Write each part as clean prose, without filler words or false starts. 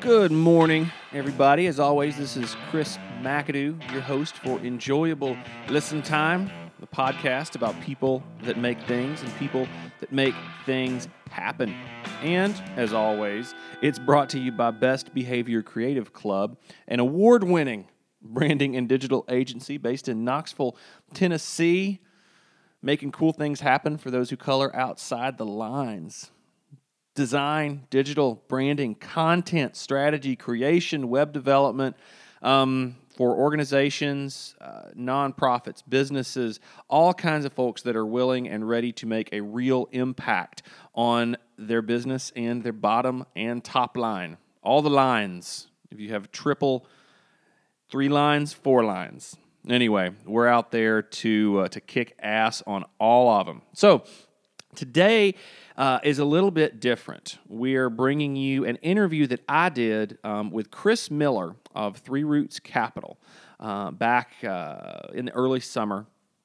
Good morning, everybody. As always, this is Chris McAdoo, your host for Enjoyable Listen Time, the podcast about people that make things and people that make things happen. And, as always, it's brought to you by Best Behavior Creative Club, an award-winning branding and digital agency based in Knoxville, Tennessee, making cool things happen for those who color outside the lines. Design, digital branding, content, strategy, creation, web development for organizations, nonprofits, businesses, all kinds of folks that are willing and ready to make a real impact on their business and their bottom and top line. All the lines. If you have triple, 3 lines, 4 lines. Anyway, we're out there to kick ass on all of them. So today is a little bit different. We're bringing you an interview that I did with Chris Miller of Three Roots Capital back in the early summer.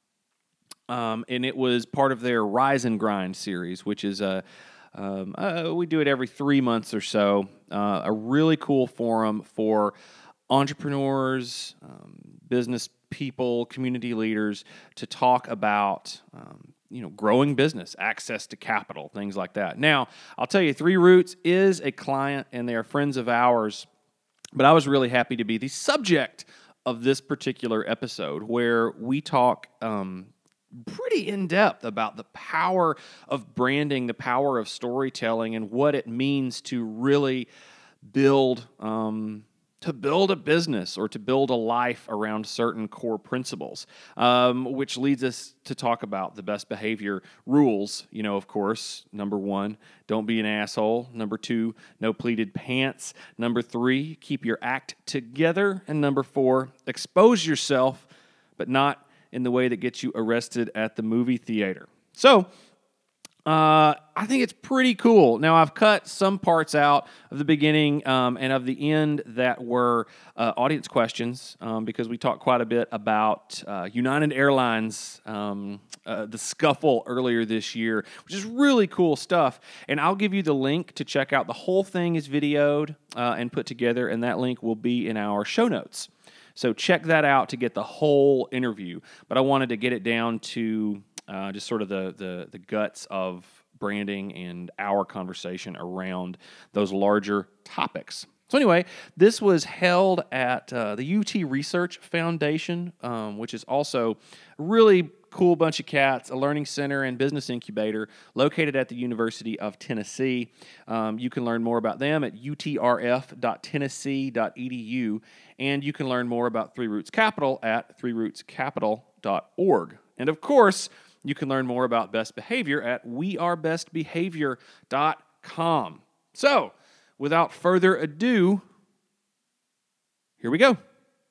And it was part of their Rise and Grind series, which is we do it every 3 months or so. A really cool forum for entrepreneurs, business people, community leaders to talk about growing business, access to capital, things like that. Now, I'll tell you, Three Roots is a client and they are friends of ours, but I was really happy to be the subject of this particular episode where we talk pretty in depth about the power of branding, the power of storytelling, and what it means to really build a business or to build a life around certain core principles, which leads us to talk about the best behavior rules. Of course, number 1, don't be an asshole. Number 2, no pleated pants. Number 3, keep your act together. And number 4, expose yourself, but not in the way that gets you arrested at the movie theater. So, I think it's pretty cool. Now, I've cut some parts out of the beginning and of the end that were audience questions because we talked quite a bit about United Airlines, the scuffle earlier this year, which is really cool stuff. And I'll give you the link to check out. The whole thing is videoed and put together, and that link will be in our show notes. So check that out to get the whole interview. But I wanted to get it down to just sort of the guts of branding and our conversation around those larger topics. So anyway, this was held at the UT Research Foundation, which is also a really cool bunch of cats, a learning center and business incubator located at the University of Tennessee. You can learn more about them at utrf.tennessee.edu, and you can learn more about Three Roots Capital at threerootscapital.org. And of course, you can learn more about best behavior at wearebestbehavior.com. So, without further ado, here we go.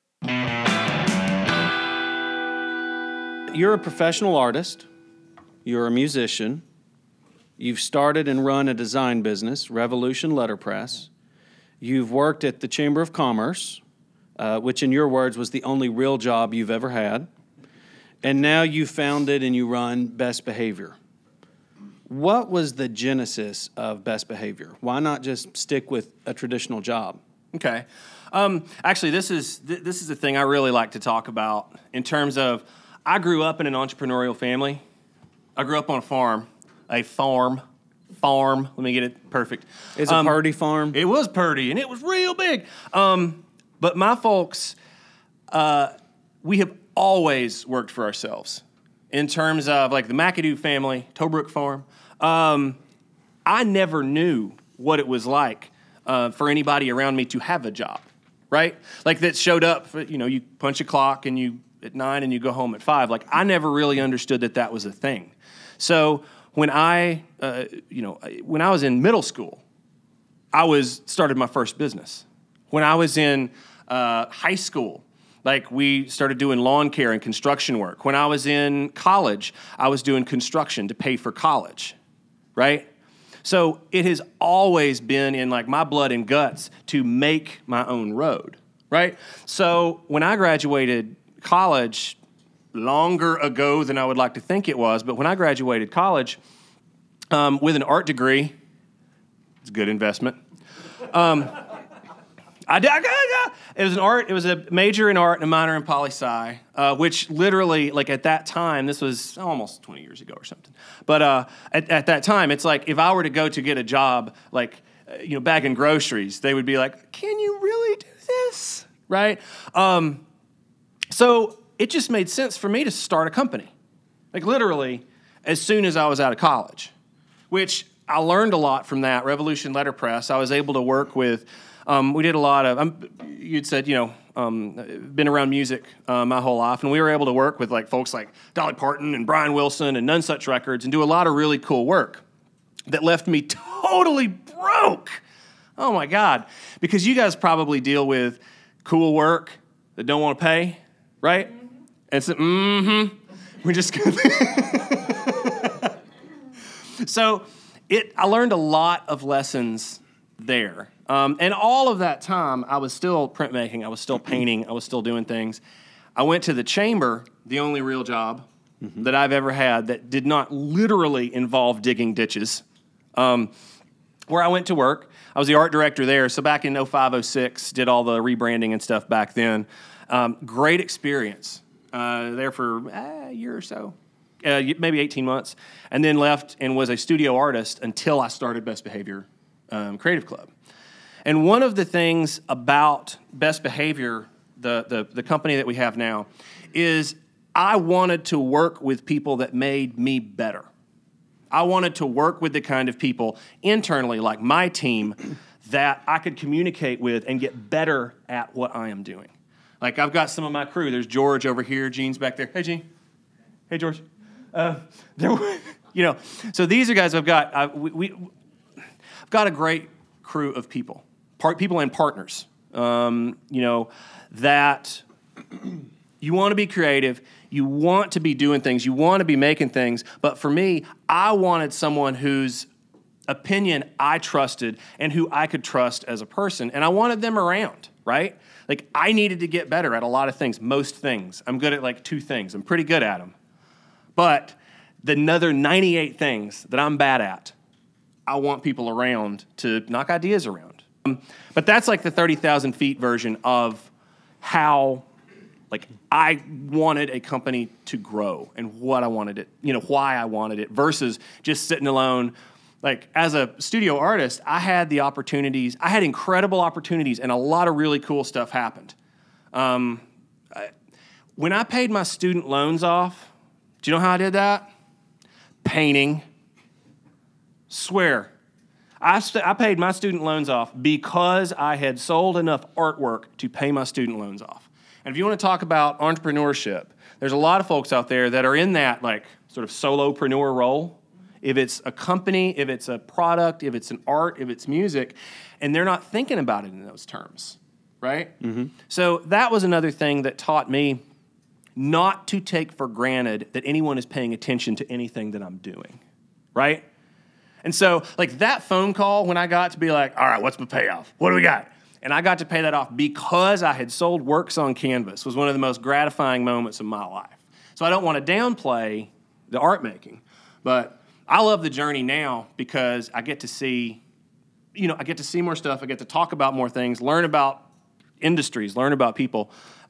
You're a professional artist. You're a musician. You've started and run a design business, Revolution Letterpress. You've worked at the Chamber of Commerce, which in your words was the only real job you've ever had. And now you founded and you run Best Behavior. What was the genesis of Best Behavior? Why not just stick with a traditional job? Okay. Actually, this is the thing I really like to talk about in terms of I grew up in an entrepreneurial family. I grew up on a farm. Let me get it perfect. It's a Purdy farm? It was Purdy, and it was real big. But my folks, we have always worked for ourselves in terms of like the McAdoo family, Tobrook Farm. I never knew what it was like for anybody around me to have a job, right? Like that showed up, you punch a clock and you at 9 and you go home at 5. Like I never really understood that was a thing. So when I was in middle school, I started my first business. When I was in high school, like we started doing lawn care and construction work. When I was in college, I was doing construction to pay for college, right? So it has always been in like my blood and guts to make my own road, right? So when I graduated college, longer ago than I would like to think it was, but when I graduated college with an art degree, it's a good investment. It was an art. It was a major in art and a minor in poli-sci, which literally, like at that time, this was almost 20 years ago or something. But at that time, it's like if I were to go to get a job, like bagging groceries, they would be like, "Can you really do this?" Right? So it just made sense for me to start a company, like literally as soon as I was out of college, which I learned a lot from that. Revolution Letterpress. I was able to work with. We did a lot of. You'd said been around music my whole life, and we were able to work with like folks like Dolly Parton and Brian Wilson and None Such Records, and do a lot of really cool work that left me totally broke. Oh my God! Because you guys probably deal with cool work that don't want to pay, right? And so, we're just gonna. So I learned a lot of lessons there. And all of that time, I was still printmaking, I was still painting, I was still doing things. I went to the chamber, the only real job that I've ever had that did not literally involve digging ditches, where I went to work. I was the art director there, so back in 05, 06, did all the rebranding and stuff back then. Great experience there for a year or so. Maybe 18 months, and then left and was a studio artist until I started Best Behavior Creative Club. And one of the things about Best Behavior, the company that we have now, is I wanted to work with people that made me better. I wanted to work with the kind of people internally, like my team, that I could communicate with and get better at what I am doing. Like I've got some of my crew. There's George over here. Gene's back there. Hey, Gene. Hey, George. So these are guys I've got. I've got a great crew of people and partners. That you want to be creative, you want to be doing things, you want to be making things. But for me, I wanted someone whose opinion I trusted and who I could trust as a person, and I wanted them around, right? Like I needed to get better at a lot of things, most things. I'm good at like 2 things. I'm pretty good at them. But the other 98 things that I'm bad at, I want people around to knock ideas around. But that's like the 30,000 feet version of how like I wanted a company to grow and what I wanted it, why I wanted it versus just sitting alone. Like as a studio artist, I had incredible opportunities and a lot of really cool stuff happened. When I paid my student loans off, do you know how I did that? Painting. Swear. I paid my student loans off because I had sold enough artwork to pay my student loans off. And if you want to talk about entrepreneurship, there's a lot of folks out there that are in that like sort of solopreneur role. If it's a company, if it's a product, if it's an art, if it's music, and they're not thinking about it in those terms, right? Mm-hmm. So that was another thing that taught me not to take for granted that anyone is paying attention to anything that I'm doing, right? And so, like that phone call when I got to be like, all right, what's my payoff? What do we got? And I got to pay that off because I had sold works on canvas was one of the most gratifying moments of my life. So I don't want to downplay the art making, but I love the journey now because I get to see, more stuff. I get to talk about more things, learn about industries, learn about people,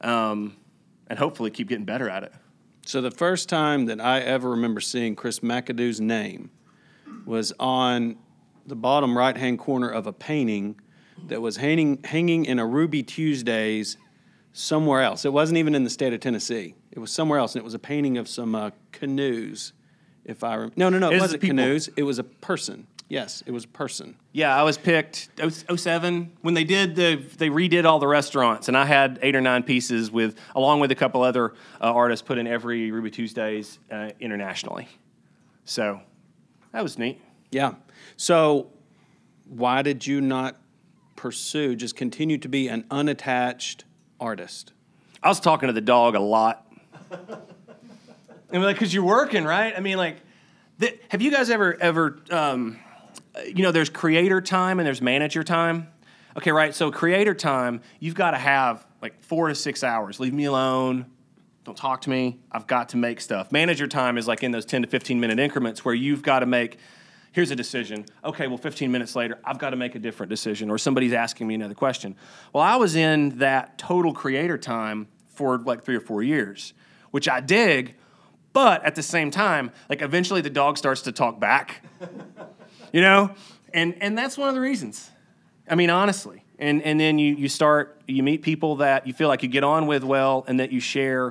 and hopefully keep getting better at it. So the first time that I ever remember seeing Chris McAdoo's name was on the bottom right-hand corner of a painting that was hanging in a Ruby Tuesdays somewhere else. It wasn't even in the state of Tennessee. It was somewhere else, and it was a painting of some canoes. No, it wasn't canoes. It was a person. Yes, it was a person. Yeah, I was picked 07 when they redid all the restaurants, and I had 8 or 9 pieces along with a couple other artists put in every Ruby Tuesdays internationally. So that was neat. Yeah. So why did you not just continue to be an unattached artist? I was talking to the dog a lot. I mean, like, because you're working, right? I mean, like, have you guys ever there's creator time and there's manager time. Okay, right? So creator time, you've got to have like 4 to 6 hours. Leave me alone. Don't talk to me. I've got to make stuff. Manager time is like in those 10 to 15 minute increments where you've got to make Here's a decision. Okay, well, 15 minutes later, I've got to make a different decision, or somebody's asking me another question. Well, I was in that total creator time for like 3 or 4 years, which I dig, but at the same time, like eventually the dog starts to talk back, you know? And that's one of the reasons. I mean, honestly. And then you meet people that you feel like you get on with well and that you share,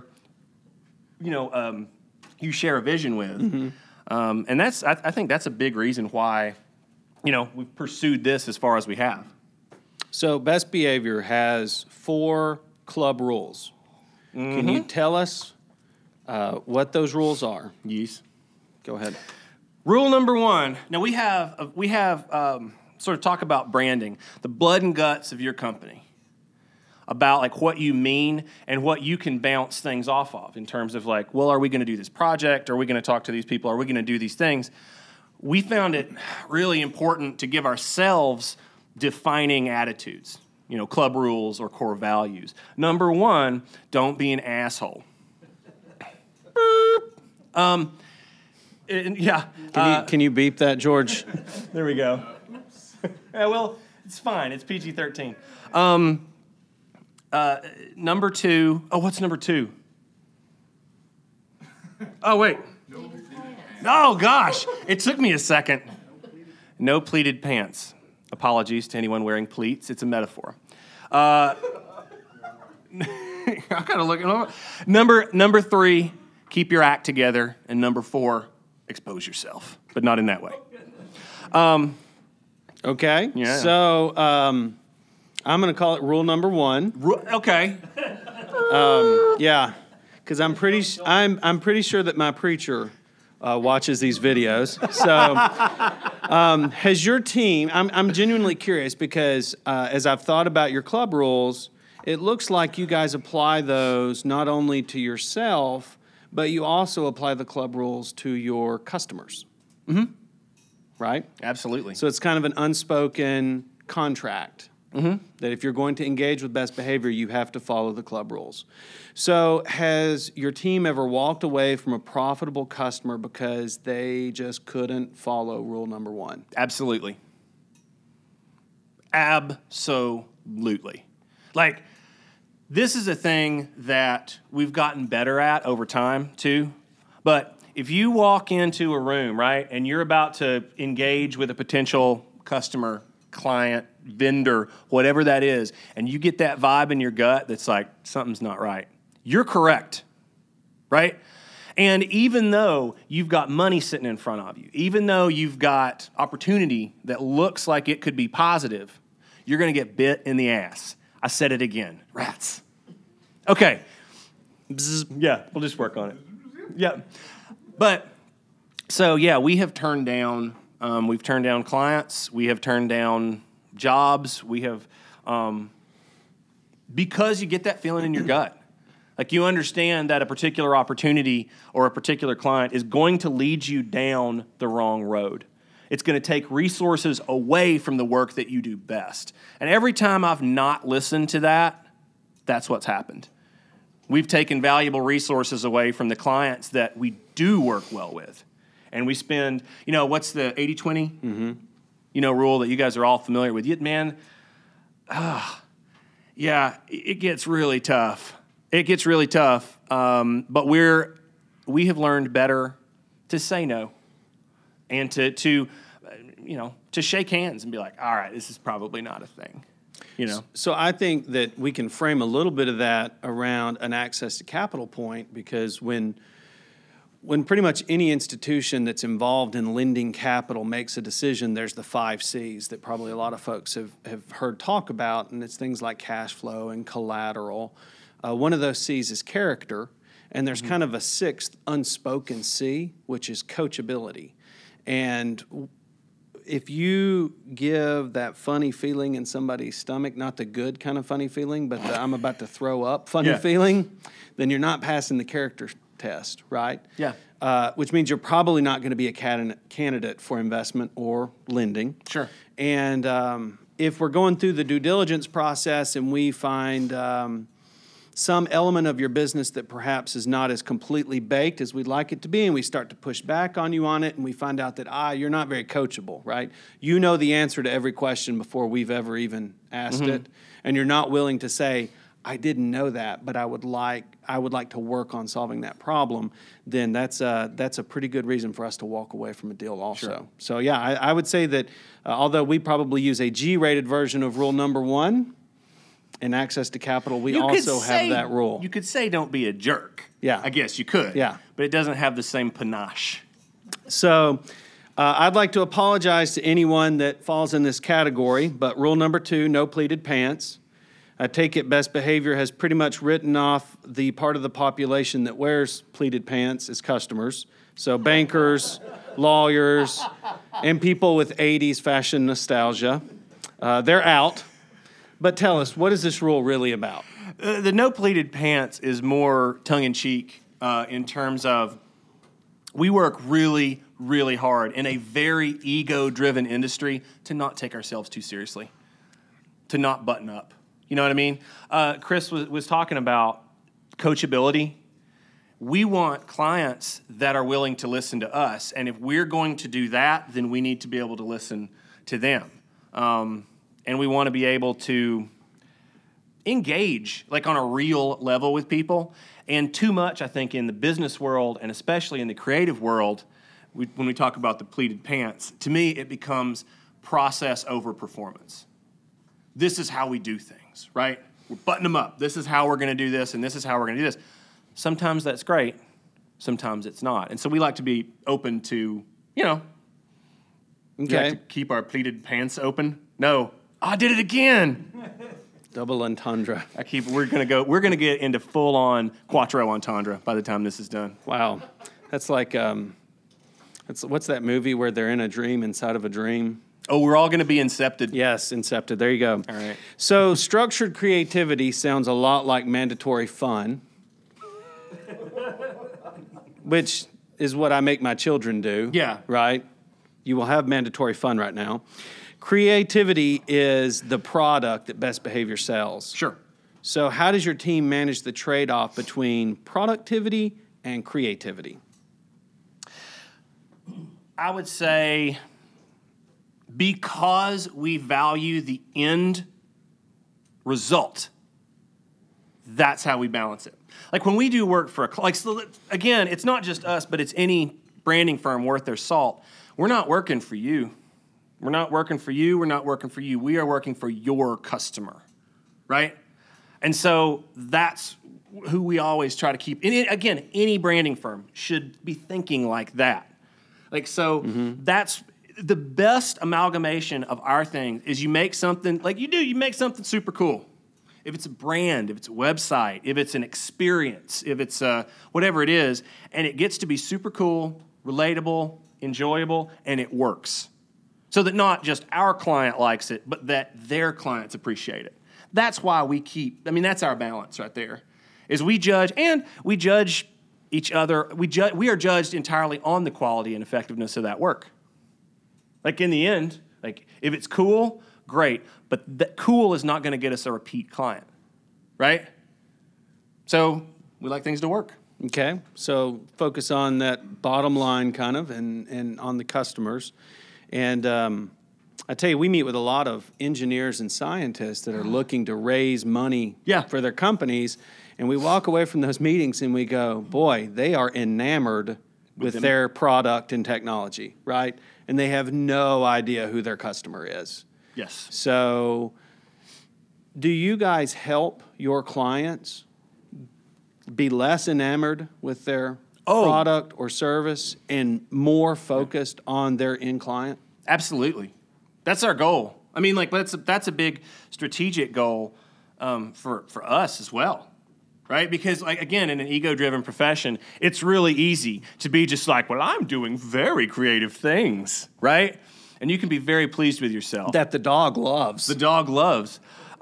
you share a vision with. Mm-hmm. And I think that's a big reason why, we've pursued this as far as we have. So Best Behavior has 4 club rules. Mm-hmm. Can you tell us what those rules are? Yes. Go ahead. Rule number 1. Now we have sort of talk about branding, the blood and guts of your company, about like what you mean and what you can bounce things off of in terms of like, well, are we going to do this project? Are we going to talk to these people? Are we going to do these things? We found it really important to give ourselves defining attitudes, club rules or core values. Number 1, don't be an asshole. Can you beep that, George? There we go. Yeah, well, it's fine. It's PG-13. Number 2. Oh, what's number 2? Oh, wait. Oh, gosh. It took me a second. No pleated pants. Apologies to anyone wearing pleats. It's a metaphor. I gotta look it over. Number 3, keep your act together. And number 4, expose yourself, but not in that way. Okay. Yeah. So I'm going to call it rule number 1. Okay. Yeah, because I'm pretty sure that my preacher watches these videos. So has your team? I'm genuinely curious because as I've thought about your club rules, it looks like you guys apply those not only to yourself, but you also apply the club rules to your customers. Mm-hmm. Right? Absolutely. So it's kind of an unspoken contract that if you're going to engage with Best Behavior, you have to follow the club rules. So has your team ever walked away from a profitable customer because they just couldn't follow rule number 1? Absolutely. Absolutely. Like, this is a thing that we've gotten better at over time, too. But if you walk into a room, right, and you're about to engage with a potential customer, client, vendor, whatever that is, and you get that vibe in your gut that's like, something's not right, you're correct, right? And even though you've got money sitting in front of you, even though you've got opportunity that looks like it could be positive, you're going to get bit in the ass. I said it again. Rats. Okay. Bzz. Yeah, we'll just work on it. Yeah. But, so yeah, we have turned down, we've turned down clients, we have turned down jobs, we have, because you get that feeling in your gut. Like you understand that a particular opportunity or a particular client is going to lead you down the wrong road. It's going to take resources away from the work that you do best. And every time I've not listened to that, that's what's happened. We've taken valuable resources away from the clients that we do work well with. And we spend, what's the 80-20? Rule that you guys are all familiar with. Man, yeah, it gets really tough. It gets really tough. But we have learned better to say no and to shake hands and be like, all right, this is probably not a thing. So I think that we can frame a little bit of that around an access to capital point, because when pretty much any institution that's involved in lending capital makes a decision, there's the 5 C's that probably a lot of folks have heard talk about, and it's things like cash flow and collateral. One of those C's is character, and there's kind of a 6th unspoken C, which is coachability. And if you give that funny feeling in somebody's stomach, not the good kind of funny feeling, but the I'm about to throw up funny feeling, then you're not passing the character test, right? Yeah. Which means you're probably not going to be a candidate for investment or lending. Sure. And if we're going through the due diligence process and we find, some element of your business that perhaps is not as completely baked as we'd like it to be, and we start to push back on you on it, and we find out that, you're not very coachable, right? You know the answer to every question before we've ever even asked it, and you're not willing to say, I didn't know that, but I would like to work on solving that problem, then that's a pretty good reason for us to walk away from a deal also. Sure. So yeah, I would say that although we probably use a G-rated version of rule number 1 in access to capital, we also have that rule. You could say don't be a jerk. Yeah. I guess you could. Yeah. But it doesn't have the same panache. So I'd like to apologize to anyone that falls in this category, but rule number 2, no pleated pants. I take it best behavior has pretty much written off the part of the population that wears pleated pants as customers. So bankers, lawyers, and people with 80s fashion nostalgia. They're out. But tell us, what is this rule really about? The no pleated pants is more tongue-in-cheek in terms of we work really, really hard in a very ego-driven industry to not take ourselves too seriously, to not button up. You know what I mean? Chris was talking about coachability. We want clients that are willing to listen to us, and if we're going to do that, then we need to be able to listen to them. And we want to be able to engage like on a real level with people. And too much, I think, in the business world and especially in the creative world, when we talk about the pleated pants, to me it becomes process over performance. This is how we do things, right? We're buttoning them up. This is how we're going to do this, and this is how we're going to do this. Sometimes that's great. Sometimes it's not. And so we like to be open to, we like to keep our pleated pants open. No. I did it again. Double entendre. We're going to get into full-on quattro entendre by the time this is done. Wow. That's like, what's that movie where they're in a dream inside of a dream? Oh, we're all going to be incepted. Yes, incepted. There you go. All right. So structured creativity sounds a lot like mandatory fun, which is what I make my children do. Yeah. Right? You will have mandatory fun right now. Creativity is the product that Best Behavior sells. Sure. So how does your team manage the trade-off between productivity and creativity? I would say because we value the end result, that's how we balance it. Like when we do work for again, it's not just us, but it's any branding firm worth their salt. We're not working for you. We're not working for you. We're not working for you. We are working for your customer, right? And so that's who we always try to keep. And again, any branding firm should be thinking like that. That's the best amalgamation of our thing is you make something like you make something super cool. If it's a brand, if it's a website, if it's an experience, if it's whatever it is, and it gets to be super cool, relatable, enjoyable, and it works. So that not just our client likes it, but that their clients appreciate it. That's why that's our balance right there, is we judge each other. We are judged entirely on the quality and effectiveness of that work. Like in the end, like if it's cool, great, but that cool is not going to get us a repeat client, right? So we like things to work. Okay, so focus on that bottom line kind of and on the customers. And I tell you, we meet with a lot of engineers and scientists that are looking to raise money for their companies, and we walk away from those meetings and we go, boy, they are enamored with their product and technology, right? And they have no idea who their customer is. Yes. So do you guys help your clients be less enamored with their product or service and more focused on their end client? Absolutely. That's our goal. I mean, like that's a big strategic goal for us as well, right? Because like again, in an ego-driven profession, it's really easy to be just like, well, I'm doing very creative things, right? And you can be very pleased with yourself. That the dog loves. The dog loves.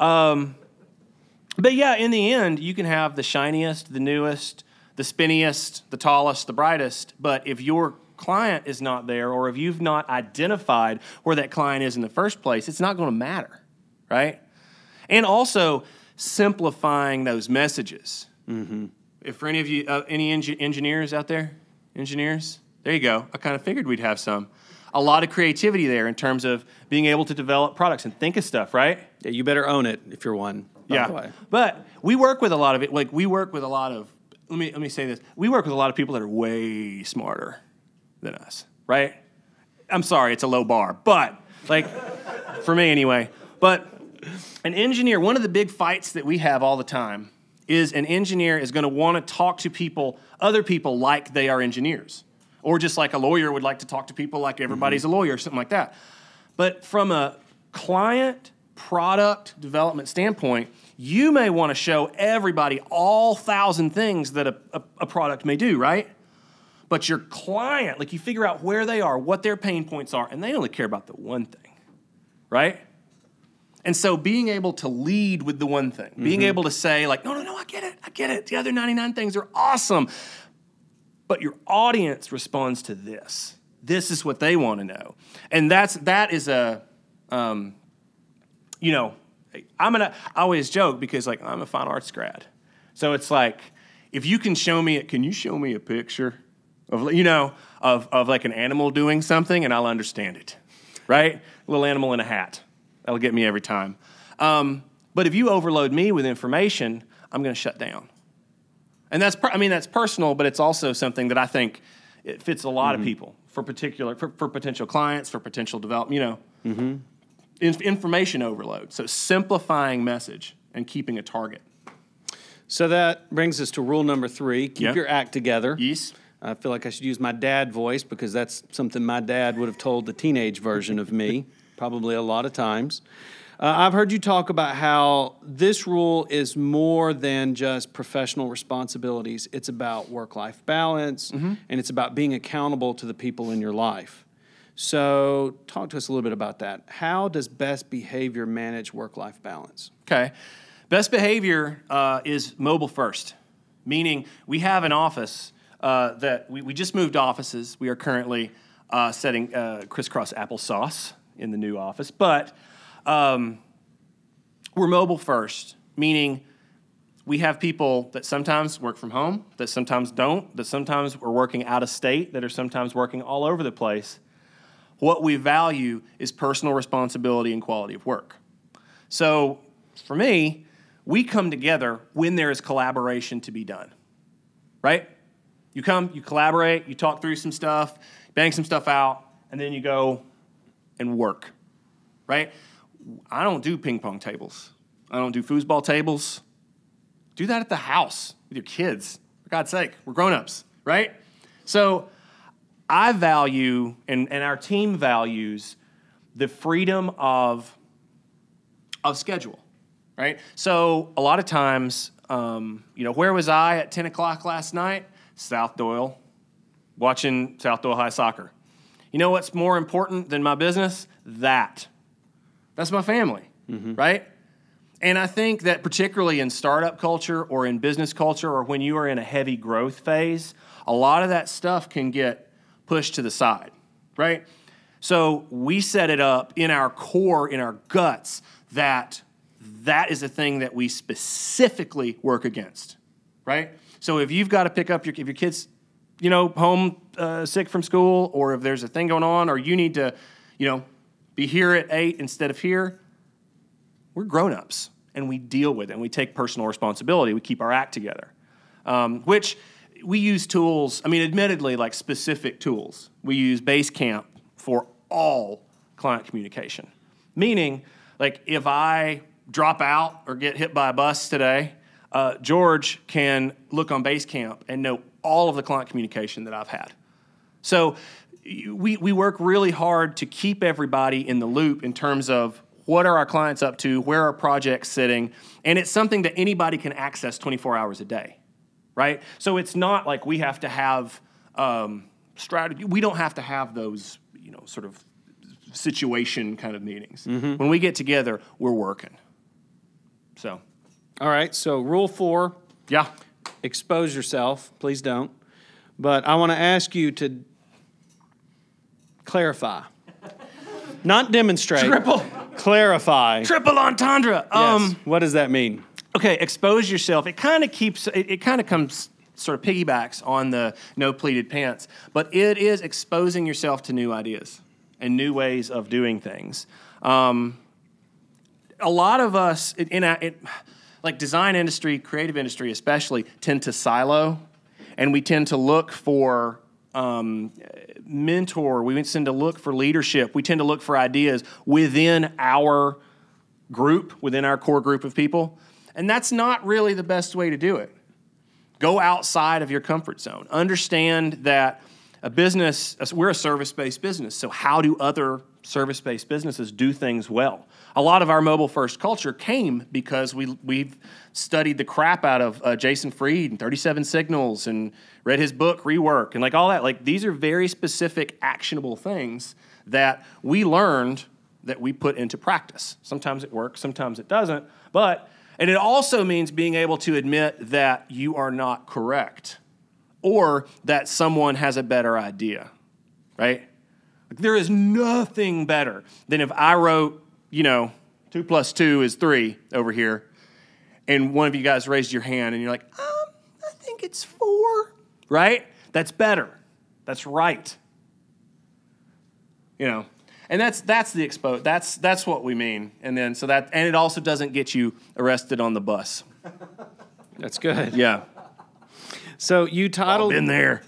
But yeah, in the end, you can have the shiniest, the newest, the spinniest, the tallest, the brightest. But if your client is not there, or if you've not identified where that client is in the first place, it's not going to matter, right? And also, simplifying those messages. If for any of you, any engineers out there, engineers, there you go. I kind of figured we'd have some. A lot of creativity there in terms of being able to develop products and think of stuff, right? Yeah, you better own it if you're one. By the way. But we work with a lot of it. Like we work with a lot of. Let me say this. We work with a lot of people that are way smarter than us, right? I'm sorry, it's a low bar, but like for me anyway. But an engineer, one of the big fights that we have all the time is an engineer is going to want to talk to people, other people like they are engineers, or just like a lawyer would like to talk to people like everybody's a lawyer, or something like that. But from a client product development standpoint, you may want to show everybody all 1,000 things that a product may do, right? But your client, like you figure out where they are, what their pain points are, and they only care about the one thing, right? And so being able to lead with the one thing, being able to say like, no, I get it. The other 99 things are awesome. But your audience responds to this. This is what they want to know. And that is I always joke because like I'm a fine arts grad. So it's like, if you can show me it, can you show me a picture of like an animal doing something and I'll understand it, right? A little animal in a hat. That'll get me every time. But if you overload me with information, I'm going to shut down. And that's personal, but it's also something that I think it fits a lot of people for potential clients, for potential development, information overload. So simplifying message and keeping a target. So that brings us to rule number 3, keep your act together. Yes. I feel like I should use my dad voice because that's something my dad would have told the teenage version of me, probably a lot of times. I've heard you talk about how this rule is more than just professional responsibilities. It's about work-life balance, and it's about being accountable to the people in your life. So talk to us a little bit about that. How does best behavior manage work-life balance? Okay. Best behavior is mobile first, meaning we have an office that we just moved offices. We are currently setting crisscross applesauce in the new office, but we're mobile first, meaning we have people that sometimes work from home, that sometimes don't, that sometimes are working out of state, that are sometimes working all over the place. What we value is personal responsibility and quality of work. So for me, we come together when there is collaboration to be done, right? You come, you collaborate, you talk through some stuff, bang some stuff out, and then you go and work, right? I don't do ping pong tables. I don't do foosball tables. Do that at the house with your kids. For God's sake, we're grown-ups, right? So I value, and our team values, the freedom of schedule, right? So a lot of times, where was I at 10 o'clock last night? South Doyle, watching South Doyle High soccer. You know what's more important than my business? That's my family, right? And I think that particularly in startup culture or in business culture or when you are in a heavy growth phase, a lot of that stuff can get pushed to the side, right? So we set it up in our core, in our guts, that is a thing that we specifically work against, right? So if you've got to pick up if your kid's, home sick from school, or if there's a thing going on, or you need to, be here at 8 instead of here, we're grown-ups, and we deal with it, and we take personal responsibility. We keep our act together, which we use tools, admittedly, like specific tools. We use Basecamp for all client communication, meaning, like, if I drop out or get hit by a bus today, George can look on Basecamp and know all of the client communication that I've had. So we work really hard to keep everybody in the loop in terms of what are our clients up to, where are projects sitting, and it's something that anybody can access 24 hours a day, right? So it's not like we have to have strategy. We don't have to have those, sort of situation kind of meetings. When we get together, we're working. So. All right, so rule 4. Yeah. Expose yourself. Please don't. But I want to ask you to clarify. Not demonstrate. Triple. Clarify. Triple entendre. Yes. What does that mean? Okay, expose yourself. It kind of keeps, it kind of comes, sort of piggybacks on the no pleated pants, but it is exposing yourself to new ideas and new ways of doing things. A lot of us, like design industry, creative industry especially, tend to silo, and we tend to look for mentor. We tend to look for leadership. We tend to look for ideas within our group, within our core group of people. And that's not really the best way to do it. Go outside of your comfort zone. Understand that we're a service-based business, so how do other service-based businesses do things well? A lot of our mobile-first culture came because we've studied the crap out of Jason Fried and 37 Signals and read his book, Rework, and like all that. Like, these are very specific, actionable things that we learned that we put into practice. Sometimes it works, sometimes it doesn't, and it also means being able to admit that you are not correct or that someone has a better idea, right? Like, there is nothing better than if I wrote, 2 + 2 is 3 over here, and one of you guys raised your hand and you're like, I think it's 4, right? That's better. That's right. And that's the expose. That's what we mean. And then and it also doesn't get you arrested on the bus. That's good. Yeah. So you titled Been there.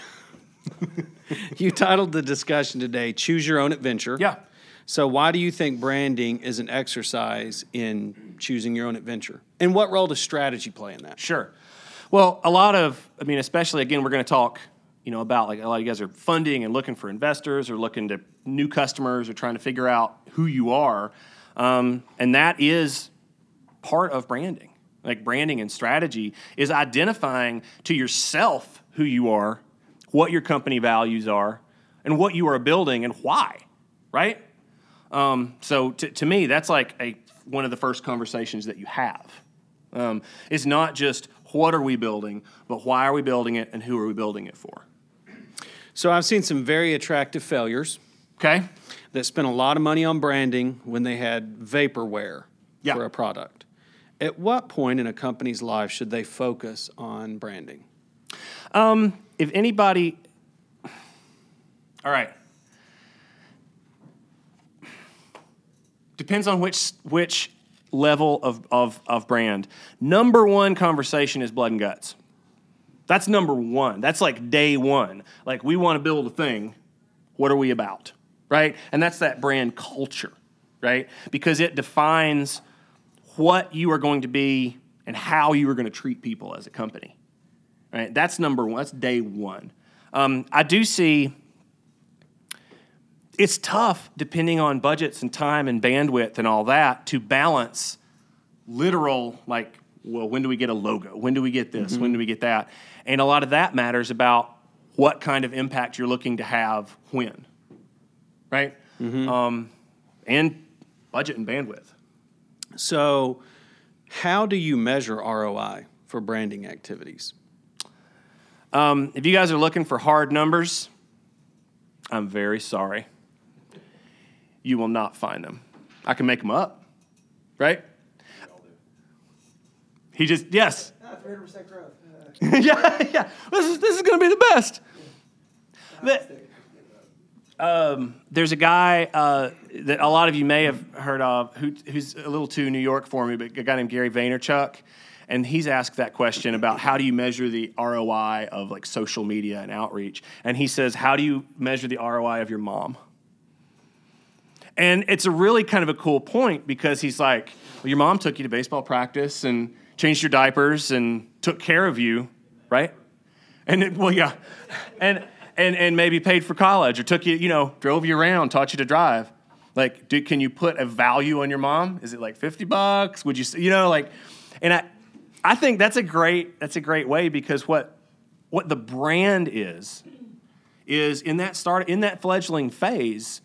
You titled the discussion today, Choose Your Own Adventure. Yeah. So why do you think branding is an exercise in choosing your own adventure? And what role does strategy play in that? Sure. Well, especially again, we're going to talk, about like a lot of you guys are funding and looking for investors or looking to new customers or trying to figure out who you are. And that is part of branding. Like, branding and strategy is identifying to yourself who you are, what your company values are, and what you are building and why, right? So to me, that's like one of the first conversations that you have. It's not just what are we building, but why are we building it and who are we building it for? So I've seen some very attractive failures. Okay. That spent a lot of money on branding when they had vaporware for a product. At what point in a company's life should they focus on branding? If anybody, all right. Depends on which level of brand. Number one conversation is blood and guts. That's number one. That's like day one. Like, we want to build a thing. What are we about? Right? And that's that brand culture, right? Because it defines what you are going to be and how you are going to treat people as a company. Right? That's number one. That's day one. I do see it's tough, depending on budgets and time and bandwidth and all that, to balance literal, like, well, when do we get a logo? When do we get this? Mm-hmm. When do we get that? And a lot of that matters about what kind of impact you're looking to have when, right? Mm-hmm. And budget and bandwidth. So how do you measure ROI for branding activities? If you guys are looking for hard numbers, I'm very sorry. You will not find them. I can make them up, right? He just, yes. 300% growth. yeah. This is going to be the best. There's a guy that a lot of you may have heard of who's a little too New York for me, but a guy named Gary Vaynerchuk. And he's asked that question about how do you measure the ROI of like social media and outreach. And he says, how do you measure the ROI of your mom? And it's a really kind of a cool point because he's like, well, your mom took you to baseball practice and changed your diapers and took care of you, right? And and maybe paid for college or took you, drove you around, taught you to drive. Like, can you put a value on your mom? Is it like $50? Would you, and I think that's a great way because what the brand is in that fledgling phase,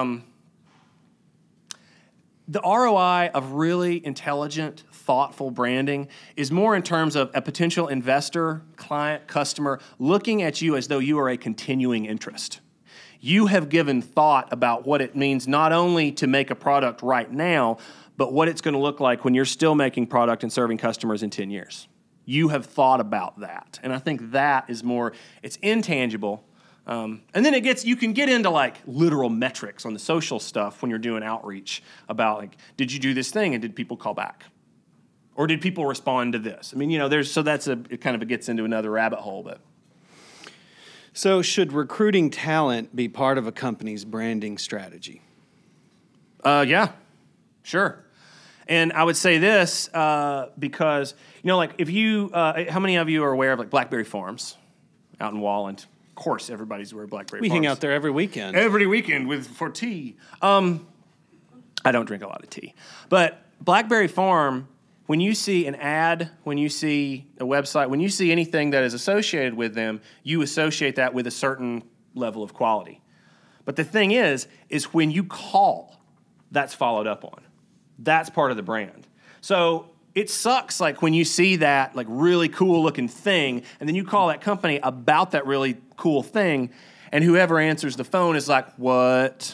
the ROI of really intelligent, thoughtful branding is more in terms of a potential investor, client, customer looking at you as though you are a continuing interest. You have given thought about what it means not only to make a product right now, but what it's going to look like when you're still making product and serving customers in 10 years. You have thought about that. And I think that is more, it's intangible. And then you can get into like literal metrics on the social stuff when you're doing outreach about like, did you do this thing and did people call back? Or did people respond to this? I mean, it gets into another rabbit hole, but. So should recruiting talent be part of a company's branding strategy? Yeah, sure. And I would say this because, like if you, how many of you are aware of like Blackberry Farms out in Walland? Of course, everybody's aware of Blackberry Farms. We hang out there every weekend. Every weekend for tea. I don't drink a lot of tea. But Blackberry Farm, when you see an ad, when you see a website, when you see anything that is associated with them, you associate that with a certain level of quality. But the thing is when you call, that's followed up on. That's part of the brand. So it sucks like when you see that like really cool looking thing and then you call that company about that really cool thing and whoever answers the phone is like, what?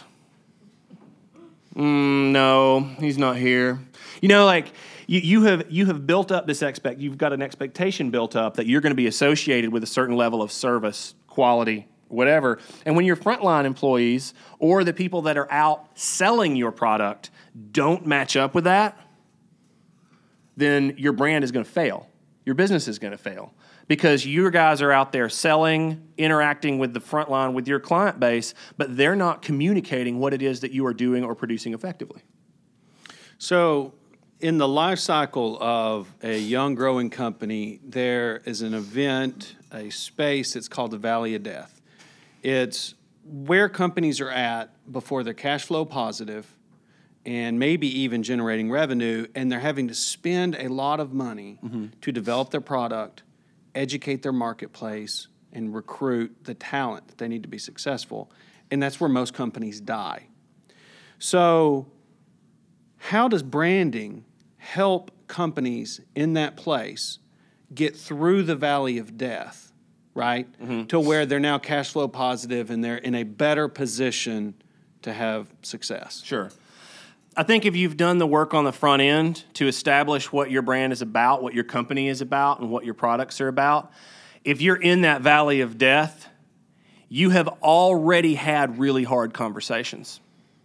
No, he's not here. You have built up this you've got an expectation built up that you're going to be associated with a certain level of service, quality, whatever. And when your frontline employees or the people that are out selling your product don't match up with that, then your brand is going to fail. Your business is going to fail because your guys are out there selling, interacting with the frontline, with your client base, but they're not communicating what it is that you are doing or producing effectively. So in the life cycle of a young growing company, there is an event, a space, it's called the Valley of Death. It's where companies are at before they're cash flow positive and maybe even generating revenue, and they're having to spend a lot of money to develop their product, educate their marketplace, and recruit the talent that they need to be successful. And that's where most companies die. So how does branding help companies in that place get through the valley of death, right, to where they're now cash flow positive and they're in a better position to have success? Sure. I think if you've done the work on the front end to establish what your brand is about, what your company is about, and what your products are about, if you're in that valley of death, you have already had really hard conversations.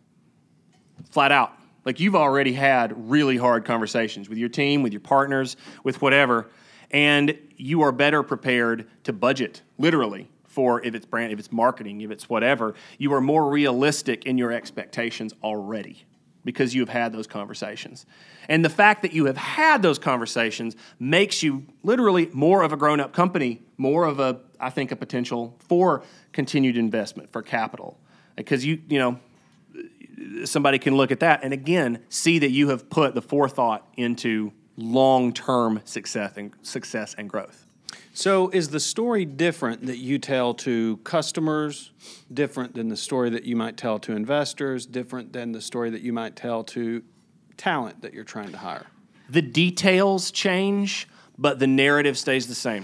Flat out. Like you've already had really hard conversations with your team, with your partners, with whatever, and you are better prepared to budget, literally, for if it's brand, if it's marketing, if it's whatever. You are more realistic in your expectations already because you have had those conversations. And the fact that you have had those conversations makes you literally more of a grown-up company, more of a potential for continued investment, for capital. Because somebody can look at that and again see that you have put the forethought into long-term success and growth. So is the story different that you tell to customers, different than the story that you might tell to investors, different than the story that you might tell to talent that you're trying to hire? The details change, but the narrative stays the same.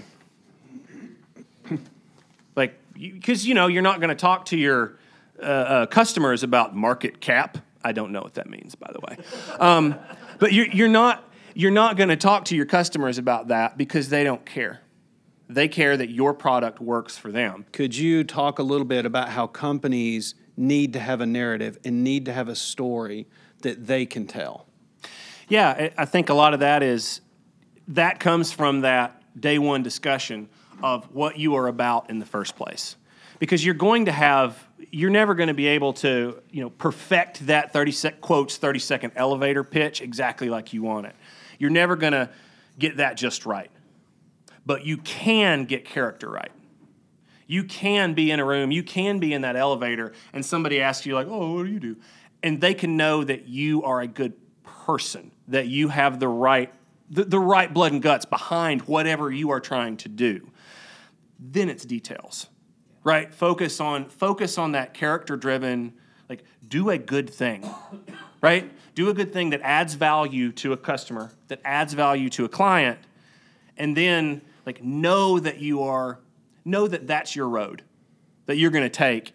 Because you're not going to talk to your customers about market cap. I don't know what that means, by the way. But you're not going to talk to your customers about that because they don't care. They care that your product works for them. Could you talk a little bit about how companies need to have a narrative and need to have a story that they can tell? Yeah, I think a lot of that comes from that day one discussion of what you are about in the first place. Because you're never going to be able to, perfect that 30-second elevator pitch exactly like you want it. You're never going to get that just right. But you can get character right. You can be in a room, you can be in that elevator, and somebody asks you like, oh, what do you do? And they can know that you are a good person, that you have the right blood and guts behind whatever you are trying to do. Then it's details, right? Focus on that character-driven, do a good thing, right? Do a good thing that adds value to a customer, that adds value to a client, and then know that that's your road that you're going to take.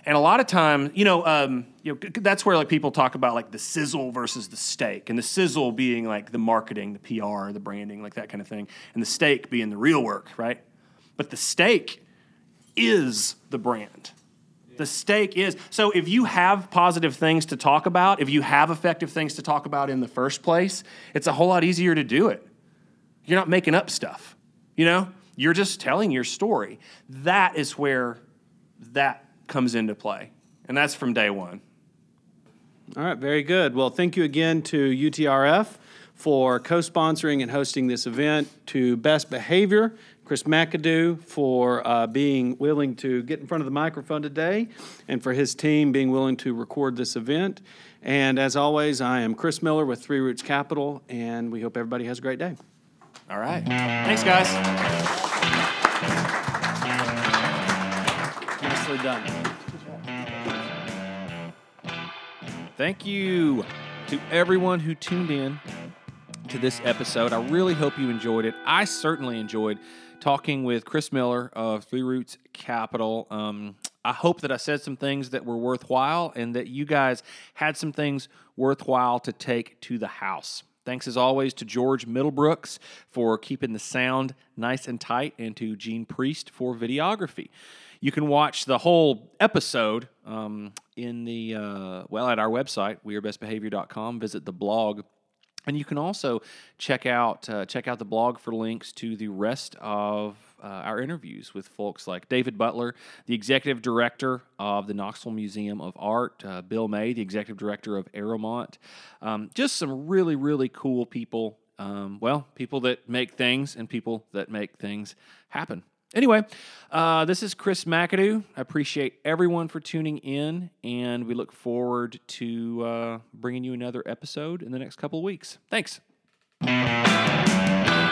And a lot of times, that's where like people talk about like the sizzle versus the steak, and the sizzle being like the marketing, the PR, the branding, like that kind of thing, and the steak being the real work, right? But the steak is the brand. The steak is. So if you have positive things to talk about, if you have effective things to talk about in the first place, it's a whole lot easier to do it. You're not making up stuff, You're just telling your story. That is where that comes into play. And that's from day one. All right, very good. Well, thank you again to UTRF for co-sponsoring and hosting this event, to Best Behavior, Chris McAdoo, for being willing to get in front of the microphone today, and for his team being willing to record this event. And as always, I am Chris Miller with Three Roots Capital, and we hope everybody has a great day. All right. Thanks, guys. Nicely done. Thank you to everyone who tuned in to this episode. I really hope you enjoyed it. I certainly enjoyed talking with Chris Miller of Three Roots Capital. I hope that I said some things that were worthwhile and that you guys had some things worthwhile to take to the house. Thanks as always to George Middlebrooks for keeping the sound nice and tight, and to Gene Priest for videography. You can watch the whole episode at our website, wearebestbehavior.com. Visit the blog. And you can also check out the blog for links to the rest of our interviews with folks like David Butler, the executive director of the Knoxville Museum of Art, Bill May, the executive director of Aeromont. Just some really, really cool people. People that make things and people that make things happen. Anyway, this is Chris McAdoo. I appreciate everyone for tuning in, and we look forward to bringing you another episode in the next couple of weeks. Thanks.